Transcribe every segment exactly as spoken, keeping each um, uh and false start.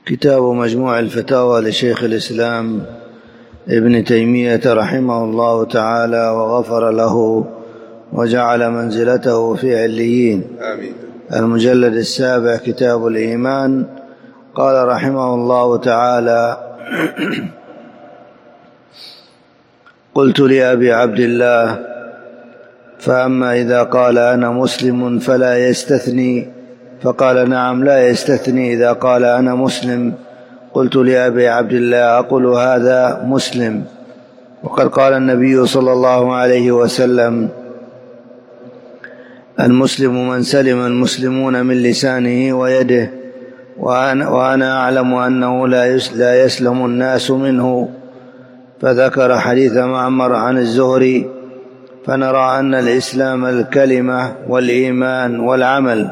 كتاب مجموع الفتاوى لشيخ الإسلام ابن تيمية رحمه الله تعالى وغفر له وجعل منزلته في عليين. آمين. المجلد السابع كتاب الإيمان. قال رحمه الله تعالى: قلت لأبي عبد الله: فأما إذا قال أنا مسلم فلا يستثني؟ فقال: نعم، لا يستثني إذا قال أنا مسلم. قلت لأبي عبد الله: أقول هذا مسلم؟ وقد قال النبي صلى الله عليه وسلم: المسلم من سلم المسلمون من لسانه ويده، وأنا, وأنا أعلم أنه لا يسلم الناس منه. فذكر حديث معمر عن الزهري: فنرى أن الإسلام الكلمة والإيمان والعمل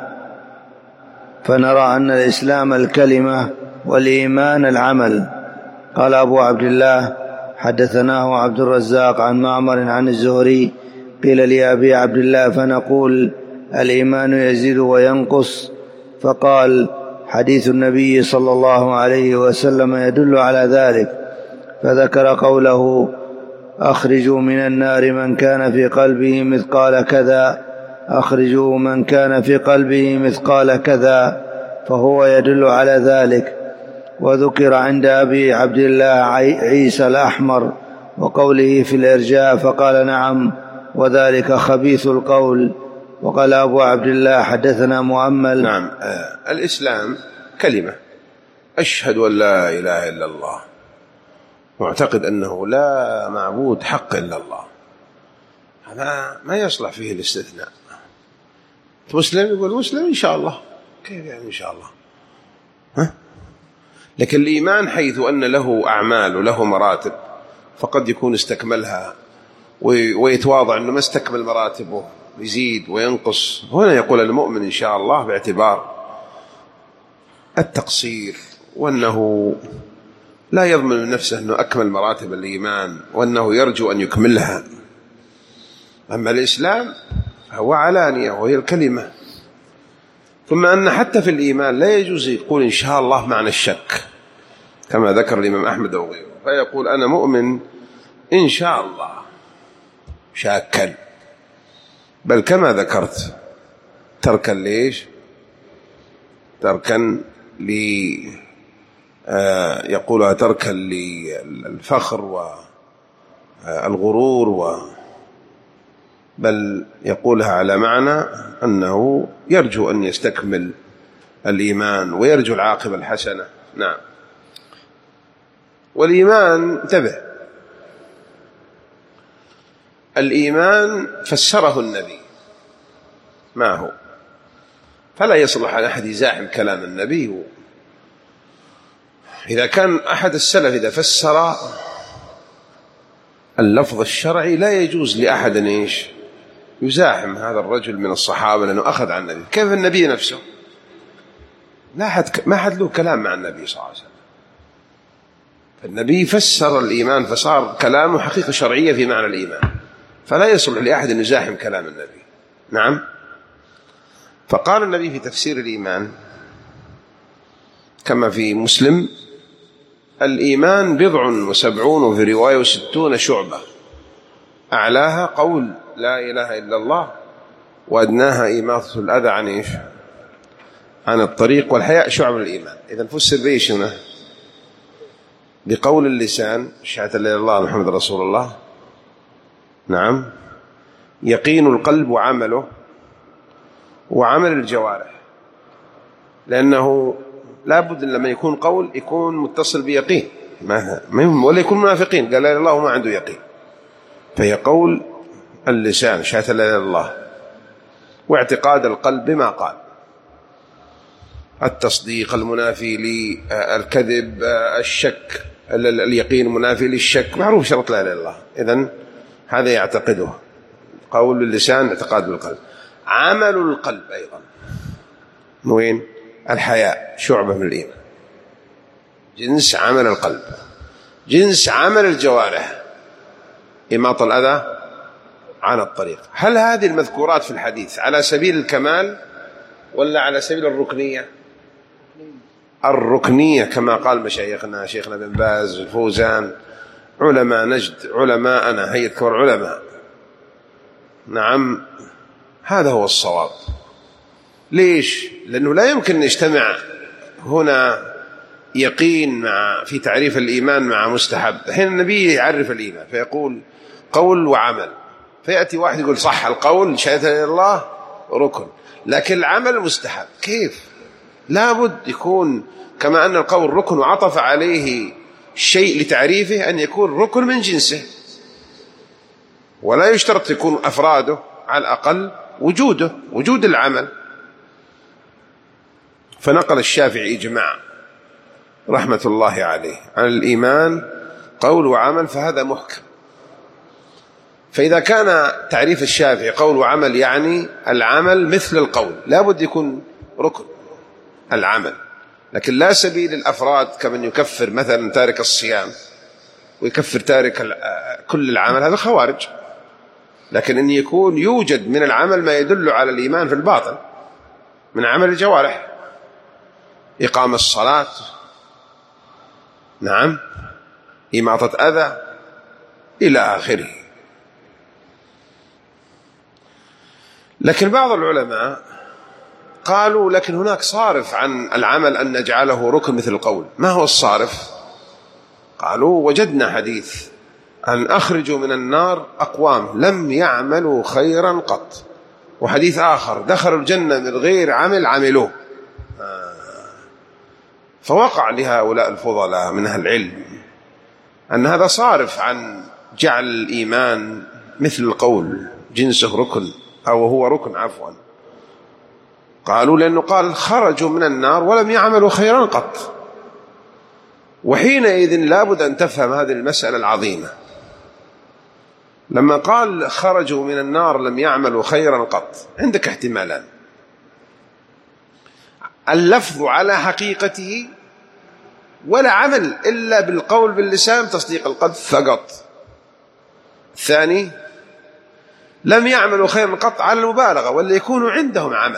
فنرى أن الإسلام الكلمة والإيمان العمل. قال أبو عبد الله: حدثناه عبد الرزاق عن معمر عن الزهري. قيل لأبي عبد الله: فنقول الإيمان يزيد وينقص؟ فقال: حديث النبي صلى الله عليه وسلم يدل على ذلك. فذكر قوله: أخرجوا من النار من كان في قلبه مثقال كذا، أخرجوا من كان في قلبه مثقال كذا، فهو يدل على ذلك. وذكر عند أبي عبد الله عيسى الأحمر وقوله في الإرجاء، فقال: نعم، وذلك خبيث القول. وقال أبو عبد الله: حدثنا مؤمل. نعم. آه الإسلام كلمة، أشهد أن لا إله إلا الله، معتقد أنه لا معبود حق إلا الله. هذا ما يصلح فيه الاستثناء. مسلم يقول مسلم إن شاء الله، كيف يعني إن شاء الله؟ ها؟ لكن الإيمان حيث أن له أعمال وله مراتب، فقد يكون استكملها ويتواضع أنه ما استكمل مراتبه، يزيد وينقص. هنا يقول المؤمن إن شاء الله باعتبار التقصير، وأنه لا يضمن من نفسه أنه أكمل مراتب الإيمان، وأنه يرجو أن يكملها. أما الإسلام هو علانية وهي الكلمة. ثم أن حتى في الإيمان لا يجوز يقول إن شاء الله معنى الشك، كما ذكر الإمام أحمد وغيره، فيقول أنا مؤمن إن شاء الله شاكا، بل كما ذكرت تركا ليش؟ تركا لي آه يقولها تركا للفخر والغرور و بل يقولها على معنى أنه يرجو أن يستكمل الإيمان ويرجو العاقبة الحسنة. نعم. والإيمان انتبه، الإيمان فسره النبي ما هو، فلا يصلح أن أحد يزاحم كلام النبي. إذا كان أحد السلف إذا فسر اللفظ الشرعي لا يجوز لأحد أن إيش يزاحم هذا الرجل من الصحابة، لأنه أخذ عن النبي. كيف النبي نفسه لا حد ما حد له كلام مع النبي صلى الله عليه وسلم. فالنبي فسر الإيمان فصار كلامه حقيقة شرعية في معنى الإيمان، فلا يصلح لأحد أن يزاحم كلام النبي. نعم. فقال النبي في تفسير الإيمان كما في مسلم: الإيمان بضع وسبعون، وفي رواية وستون شعبة، أعلاها قول لا إله إلا الله، وأدناها إماطة الأذى عن إيش؟ عن الطريق، والحياء شعب الإيمان. إذن فسر بإيش هنا؟ بقول اللسان شهادة لا إله إلا الله محمد رسول الله. نعم. يقين القلب وعمله وعمل الجوارح، لأنه لا بد لما يكون قول يكون متصل بيقين، ما ولا يكون منافقين قال لا إله إلا الله وما عنده يقين. فهي قول اللسان شهادة لا إله إلا الله، واعتقاد القلب بما قال، التصديق المنافي للكذب، الشك اليقين منافي للشك، معروف شرط لا إله إلا الله. إذن هذا يعتقده، قول اللسان اعتقاد بالقلب. عمل القلب أيضا وين؟ الحياء شعبة من الإيمان، جنس عمل القلب. جنس عمل الجوارح إماطة الأذى عن الطريق. هل هذه المذكورات في الحديث على سبيل الكمال ولا على سبيل الركنية؟ الركنية كما قال مشايخنا شيخنا بن باز الفوزان علماء نجد علماءنا هيئة كبار العلماء. نعم هذا هو الصواب. ليش؟ لأنه لا يمكن أن يجتمع هنا يقين مع في تعريف الإيمان مع مستحب. حين النبي يعرف الإيمان فيقول قول وعمل، فيأتي واحد يقول صح القول شهادة إلى الله ركن لكن العمل مستحب. كيف؟ لابد يكون كما أن القول ركن وعطف عليه شيء لتعريفه أن يكون ركن من جنسه، ولا يشترط يكون أفراده على الأقل وجوده وجود العمل. فنقل الشافعي إجماع رحمة الله عليه عن الإيمان قول وعمل فهذا محكم. فإذا كان تعريف الشافعي قول وعمل يعني العمل مثل القول لابد يكون ركن العمل، لكن لا سبيل الأفراد كمن يكفر مثلا تارك الصيام ويكفر تارك كل العمل، هذا خوارج. لكن أن يكون يوجد من العمل ما يدل على الإيمان في الباطن من عمل الجوارح، إقام الصلاة، نعم، إماطة أذى إلى آخره. لكن بعض العلماء قالوا لكن هناك صارف عن العمل أن نجعله ركن مثل القول. ما هو الصارف؟ قالوا وجدنا حديث أن أخرجوا من النار أقوام لم يعملوا خيرا قط، وحديث آخر دخلوا الجنة من غير عمل عملوه. فوقع لهؤلاء الفضلاء من أهل العلم أن هذا صارف عن جعل الإيمان مثل القول جنسه ركن أو هو ركن عفوا. قالوا لأنه قال خرجوا من النار ولم يعملوا خيرا قط، وحينئذ لابد أن تفهم هذه المسألة العظيمة. لما قال خرجوا من النار لم يعملوا خيرا قط عندك احتمالان: اللفظ على حقيقته ولا عمل إلا بالقول باللسان تصديق القلب فقط. الثاني لم يعملوا خيرا قط على المبالغة ولا يكونوا عندهم عمل.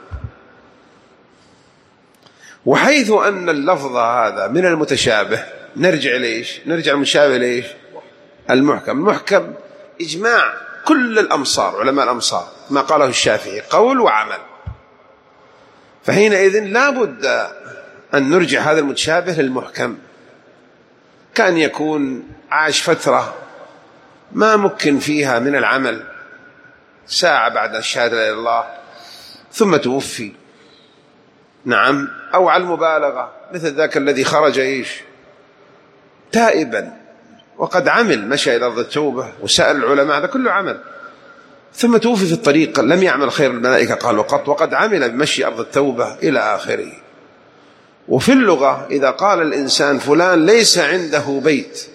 وحيث أن اللفظ هذا من المتشابه نرجع ليش؟ نرجع المتشابه ليش؟ المحكم. المحكم إجماع كل الأمصار علماء الأمصار ما قاله الشافعي قول وعمل. فحينئذ لا بد أن نرجع هذا المتشابه للمحكم. كان يكون عاش فترة ما ممكن فيها من العمل ساعة بعد الشهادة إلى الله ثم توفي، نعم، أو على المبالغة مثل ذاك الذي خرج إيش تائبا وقد عمل مشى إلى أرض التوبة وسأل العلماء، هذا كله عمل، ثم توفي في الطريق لم يعمل خير الملائكة قالوا قط وقد عمل بمشي أرض التوبة إلى آخره. وفي اللغة إذا قال الإنسان فلان ليس عنده بيت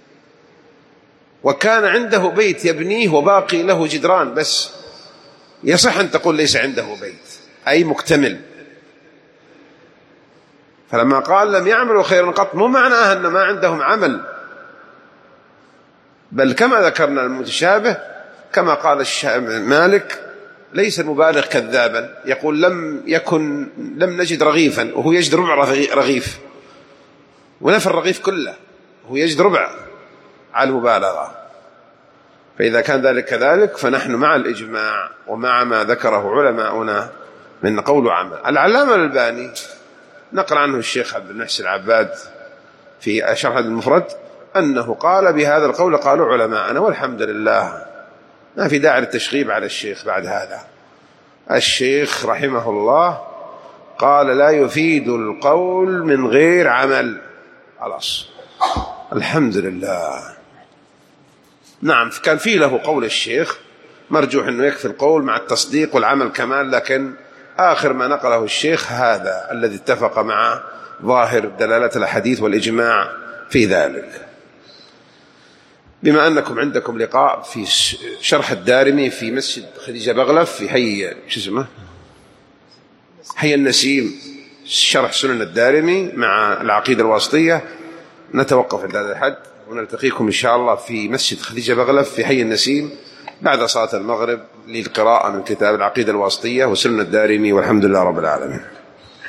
وكان عنده بيت يبنيه وباقي له جدران بس، يصح أن تقول ليس عنده بيت أي مكتمل. فلما قال لم يعملوا خيرا قط مو معناه أن ما عندهم عمل، بل كما ذكرنا المتشابه كما قال مالك ليس المبالغ كذابا، يقول لم يكن لم نجد رغيفا وهو يجد ربع رغيف، ونفى الرغيف كله وهو يجد ربع على المبالغة. فإذا كان ذلك كذلك فنحن مع الإجماع ومع ما ذكره علماؤنا من قول وعمل. العلامة الألباني نقل عنه الشيخ عبد المحسن العباد في شرح المفرد أنه قال بهذا القول قالوا علماءنا، والحمد لله ما في داعي للتشغيب على الشيخ بعد هذا. الشيخ رحمه الله قال لا يفيد القول من غير عمل، خلاص الحمد لله. نعم كان في له قول الشيخ مرجوح أنه يكفي القول مع التصديق والعمل كمان، لكن آخر ما نقله الشيخ هذا الذي اتفق مع ظاهر دلالة الحديث والإجماع في ذلك. بما أنكم عندكم لقاء في شرح الدارمي في مسجد خديجة بغلف في حي شو اسمه حي النسيم، شرح سنن الدارمي مع العقيدة الواسطية، نتوقف عند هذا الحد ونلتقيكم إن شاء الله في مسجد خديجة بغلف في حي النسيم بعد صلاة المغرب للقراءة من كتاب العقيدة الواسطية وسنن الدارمي، والحمد لله رب العالمين.